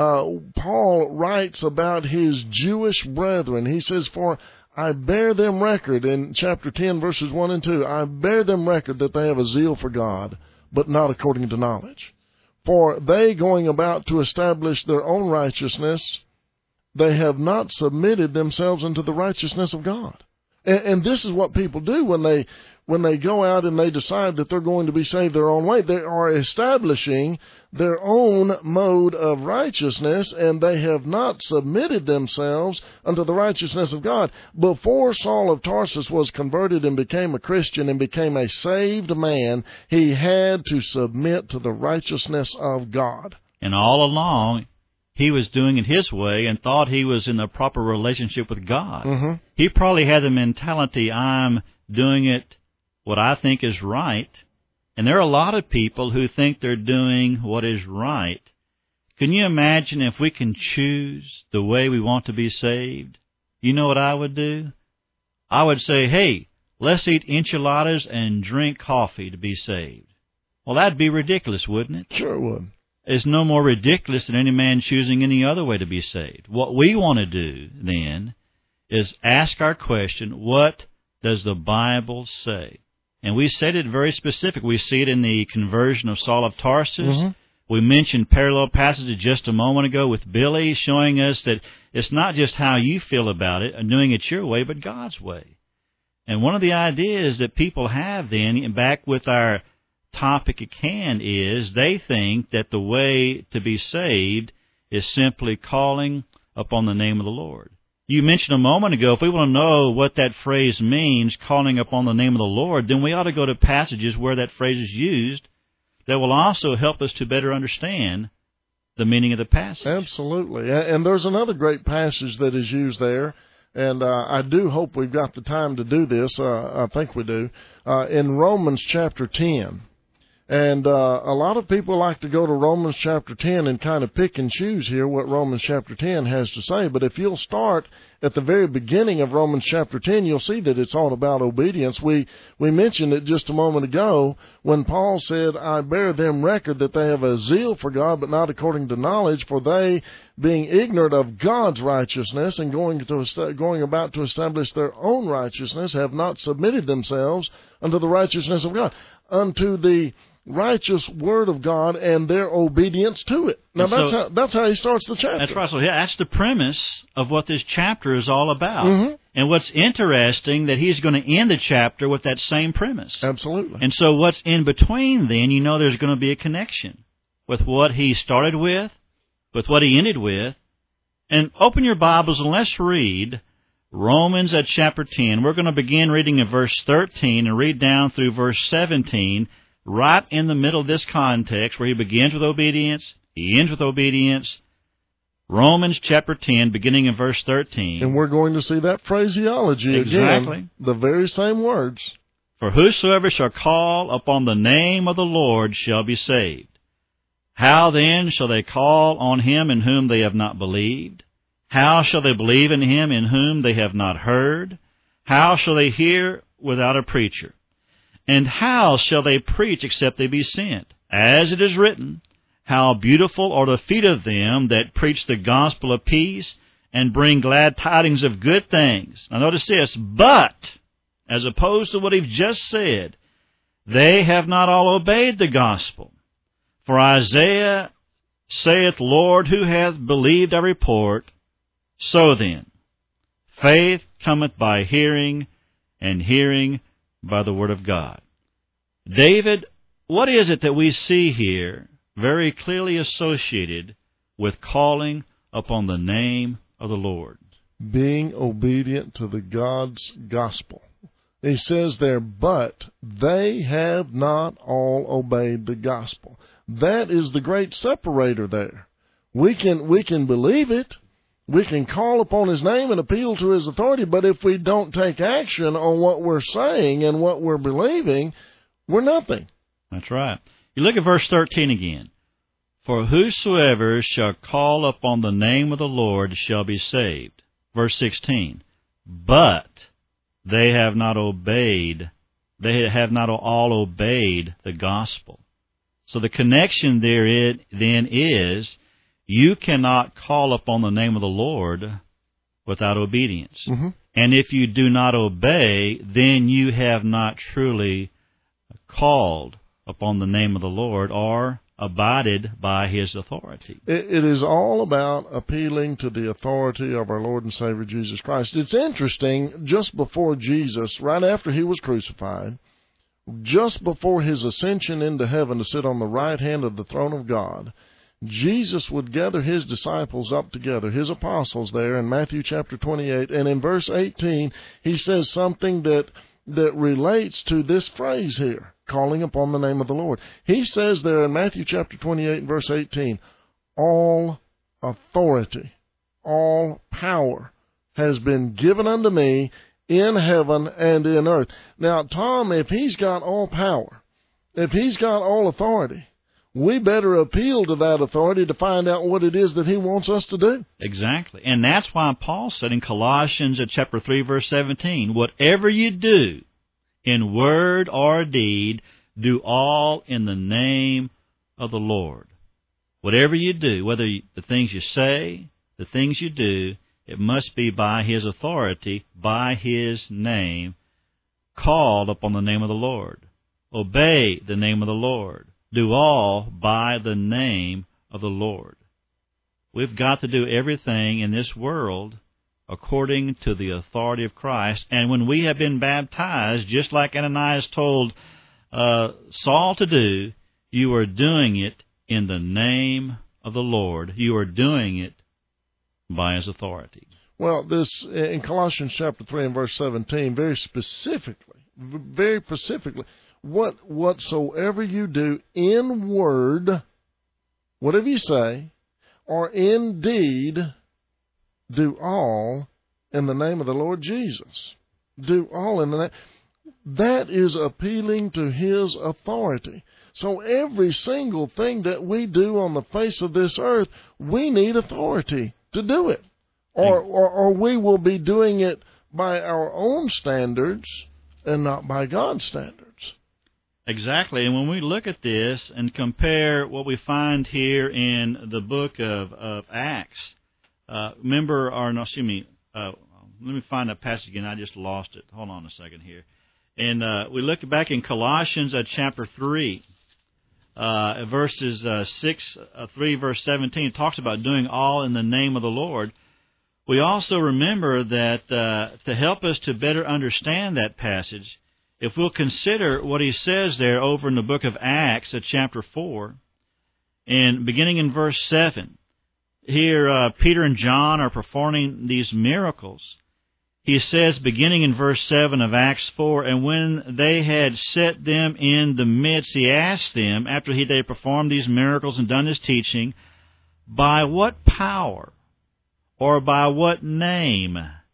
Paul writes about his Jewish brethren. He says, "For I bear them record," in chapter 10, verses 1 and 2, "I bear them record that they have a zeal for God, but not according to knowledge. For they, going about to establish their own righteousness, they have not submitted themselves unto the righteousness of God." And this is what people do when they go out and they decide that they're going to be saved their own way. They are establishing their own mode of righteousness, and they have not submitted themselves unto the righteousness of God. Before Saul of Tarsus was converted and became a Christian and became a saved man, he had to submit to the righteousness of God. And all along, he was doing it his way and thought he was in the proper relationship with God. Mm-hmm. He probably had the mentality, I'm doing it what I think is right. And there are a lot of people who think they're doing what is right. Can you imagine if we can choose the way we want to be saved? You know what I would do? I would say, hey, let's eat enchiladas and drink coffee to be saved. Well, that'd be ridiculous, wouldn't it? Sure it would. It's no more ridiculous than any man choosing any other way to be saved. What we want to do, then, is ask our question, what does the Bible say? And we said it very specific. We see it in the conversion of Saul of Tarsus. Mm-hmm. We mentioned parallel passages just a moment ago with Billy, showing us that it's not just how you feel about it and doing it your way, but God's way. And one of the ideas that people have then, back with our topic at hand, is they think that the way to be saved is simply calling upon the name of the Lord. You mentioned a moment ago, if we want to know what that phrase means, calling upon the name of the Lord, then we ought to go to passages where that phrase is used that will also help us to better understand the meaning of the passage. Absolutely. And there's another great passage that is used there, and I do hope we've got the time to do this. I think we do. In Romans chapter 10. And a lot of people like to go to Romans chapter 10 and kind of pick and choose here what Romans chapter 10 has to say. But if you'll start at the very beginning of Romans chapter 10, you'll see that it's all about obedience. We mentioned it just a moment ago when Paul said, I bear them record that they have a zeal for God, but not according to knowledge, for they, being ignorant of God's righteousness and going about to establish their own righteousness, have not submitted themselves unto the righteousness of God, unto the righteous word of God and their obedience to it. Now, that's how he starts the chapter. That's right. So that's the premise of what this chapter is all about. Mm-hmm. And what's interesting, that he's going to end the chapter with that same premise. Absolutely. And so what's in between then, there's going to be a connection with what he started with what he ended with. And open your Bibles and let's read Romans at chapter 10. We're going to begin reading in verse 13 and read down through verse 17, right in the middle of this context where he begins with obedience, he ends with obedience. Romans chapter 10, beginning in verse 13. And we're going to see that phraseology again. The very same words. For whosoever shall call upon the name of the Lord shall be saved. How then shall they call on him in whom they have not believed? How shall they believe in him in whom they have not heard? How shall they hear without a preacher? And how shall they preach except they be sent? As it is written, how beautiful are the feet of them that preach the gospel of peace and bring glad tidings of good things. Now notice this, but, as opposed to what he's just said, they have not all obeyed the gospel. For Isaiah saith, Lord, who hath believed our report? So then, faith cometh by hearing, and hearing by the word of God. David, what is it that we see here very clearly associated with calling upon the name of the Lord? Being obedient to the God's gospel. He says there, but they have not all obeyed the gospel. That is the great separator there. We can believe it. We can call upon his name and appeal to his authority, but if we don't take action on what we're saying and what we're believing, we're nothing. That's right. You look at verse 13 again. For whosoever shall call upon the name of the Lord shall be saved. Verse 16. But they have not all obeyed the gospel. So the connection there then is, you cannot call upon the name of the Lord without obedience. Mm-hmm. And if you do not obey, then you have not truly called upon the name of the Lord or abided by his authority. It is all about appealing to the authority of our Lord and Savior Jesus Christ. It's interesting, just before Jesus, right after he was crucified, just before his ascension into heaven to sit on the right hand of the throne of God, Jesus would gather his disciples up together, his apostles there in Matthew chapter 28, and in verse 18 he says something that relates to this phrase here, calling upon the name of the Lord. He says there in Matthew chapter 28 and verse 18, all authority, all power has been given unto me in heaven and in earth. Now, Tom, if he's got all power, if he's got all authority, we better appeal to that authority to find out what it is that he wants us to do. Exactly. And that's why Paul said in Colossians at chapter 3, verse 17, whatever you do in word or deed, do all in the name of the Lord. Whatever you do, whether the things you say, the things you do, it must be by his authority, by his name, called upon the name of the Lord. Obey the name of the Lord. Do all by the name of the Lord. We've got to do everything in this world according to the authority of Christ. And when we have been baptized, just like Ananias told Saul to do, you are doing it in the name of the Lord. You are doing it by his authority. Well, this in Colossians chapter 3 and verse 17, very specifically, whatsoever you do in word, whatever you say, or in deed, do all in the name of the Lord Jesus. Do all in the name. that is appealing to His authority. So every single thing that we do on the face of this earth, we need authority to do it. Or we will be doing it by our own standards and not by God's standards. Exactly. And when we look at this and compare what we find here in the book of Acts, let me find that passage again. I just lost it. Hold on a second here. And we look back in Colossians chapter 3, verses 3 verse 17. It talks about doing all in the name of the Lord. We also remember that to help us to better understand that passage, if we'll consider what he says there over in the book of Acts chapter 4, and beginning in verse 7, here Peter and John are performing these miracles. He says, beginning in verse 7 of Acts 4, and when they had set them in the midst, he asked them, after they had performed these miracles and done his teaching, by what power or by what name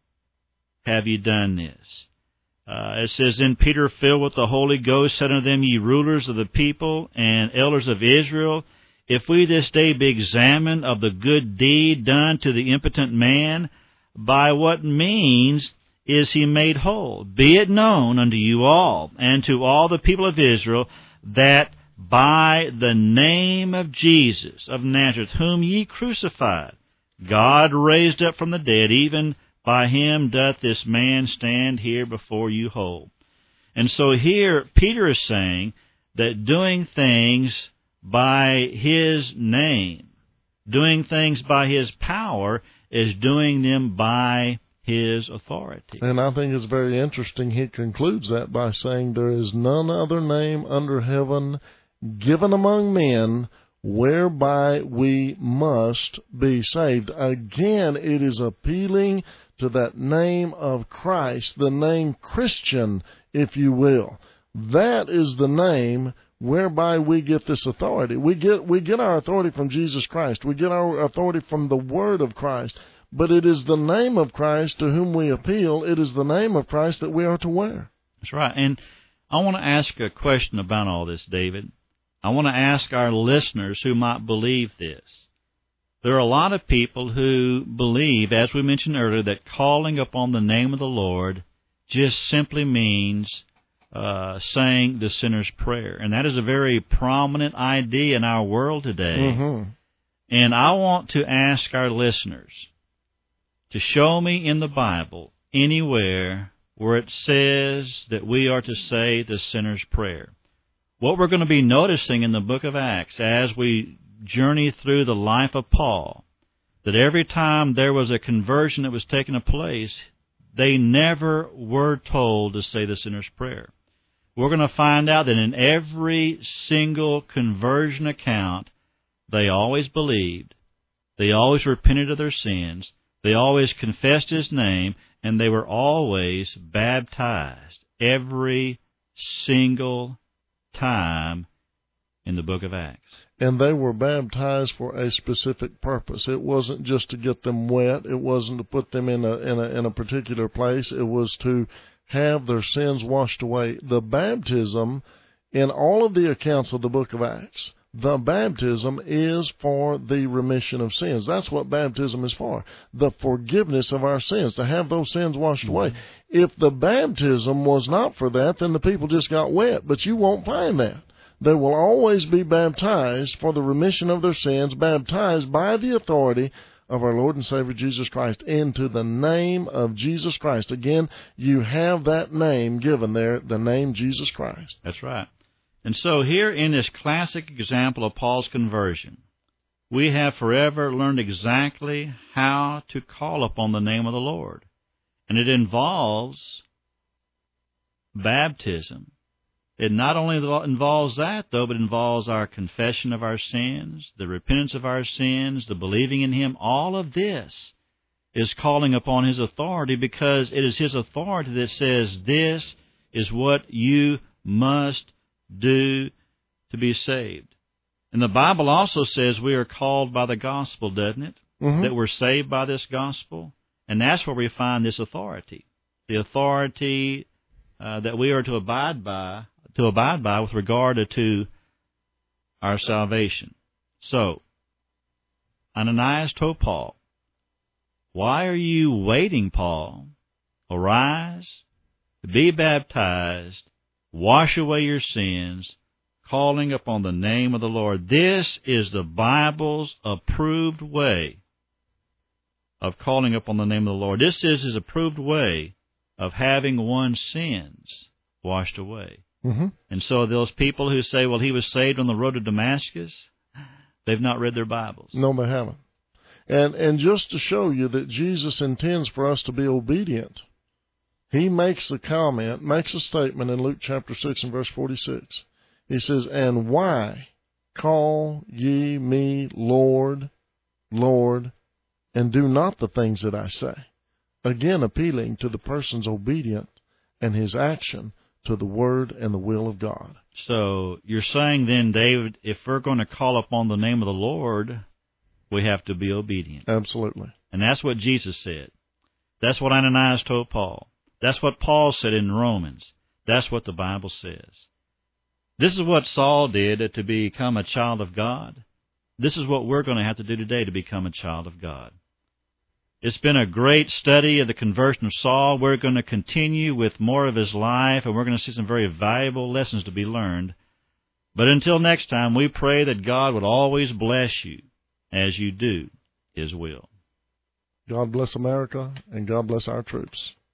have ye done this? It says, then Peter, filled with the Holy Ghost, said unto them, ye rulers of the people and elders of Israel, if we this day be examined of the good deed done to the impotent man, by what means is he made whole? Be it known unto you all, and to all the people of Israel, that by the name of Jesus of Nazareth, whom ye crucified, God raised up from the dead, even by him doth this man stand here before you whole. And so here Peter is saying that doing things by his name, doing things by his power, is doing them by his authority. And I think it's very interesting. He concludes that by saying, there is none other name under heaven given among men whereby we must be saved. Again, it is appealing to that name of Christ, the name Christian, if you will. That is the name whereby we get this authority. We get our authority from Jesus Christ. We get our authority from the Word of Christ. But it is the name of Christ to whom we appeal. It is the name of Christ that we are to wear. That's right. And I want to ask a question about all this, David. I want to ask our listeners who might believe this. There are a lot of people who believe, as we mentioned earlier, that calling upon the name of the Lord just simply means saying the sinner's prayer. And that is a very prominent idea in our world today. Mm-hmm. And I want to ask our listeners to show me in the Bible anywhere where it says that we are to say the sinner's prayer. What we're going to be noticing in the book of Acts as we journey through the life of Paul, that every time there was a conversion that was taking place, they never were told to say the sinner's prayer. We're going to find out that in every single conversion account, they always believed, they always repented of their sins, they always confessed his name, and they were always baptized every single time in the book of Acts. And they were baptized for a specific purpose. It wasn't just to get them wet. It wasn't to put them in a particular place. It was to have their sins washed away. The baptism, in all of the accounts of the book of Acts, the baptism is for the remission of sins. That's what baptism is for, the forgiveness of our sins, to have those sins washed away. If the baptism was not for that, then the people just got wet, but you won't find that. They will always be baptized for the remission of their sins, baptized by the authority of our Lord and Savior Jesus Christ, into the name of Jesus Christ. Again, you have that name given there, the name Jesus Christ. That's right. And so here in this classic example of Paul's conversion, we have forever learned exactly how to call upon the name of the Lord. And it involves baptism. It not only involves that, though, but it involves our confession of our sins, the repentance of our sins, the believing in Him. All of this is calling upon His authority, because it is His authority that says this is what you must do to be saved. And the Bible also says we are called by the gospel, doesn't it? Mm-hmm. That we're saved by this gospel. And that's where we find this authority. The authority that we are to abide by with regard to our salvation. So, Ananias told Paul, "Why are you waiting, Paul? Arise, be baptized, wash away your sins, calling upon the name of the Lord." This is the Bible's approved way of calling upon the name of the Lord. This is His approved way of having one's sins washed away. Mm-hmm. And so those people who say, well, he was saved on the road to Damascus, they've not read their Bibles. No, they haven't. And just to show you that Jesus intends for us to be obedient, He makes a statement in Luke chapter 6 and verse 46. He says, "And why call ye me Lord, Lord, and do not the things that I say?" Again, appealing to the person's obedience and his action to the word and the will of God. So you're saying then, David, if we're going to call upon the name of the Lord, we have to be obedient. Absolutely. And that's what Jesus said. That's what Ananias told Paul. That's what Paul said in Romans. That's what the Bible says. This is what Saul did to become a child of God. This is what we're going to have to do today to become a child of God. It's been a great study of the conversion of Saul. We're going to continue with more of his life, and we're going to see some very valuable lessons to be learned. But until next time, we pray that God would always bless you as you do His will. God bless America, and God bless our troops.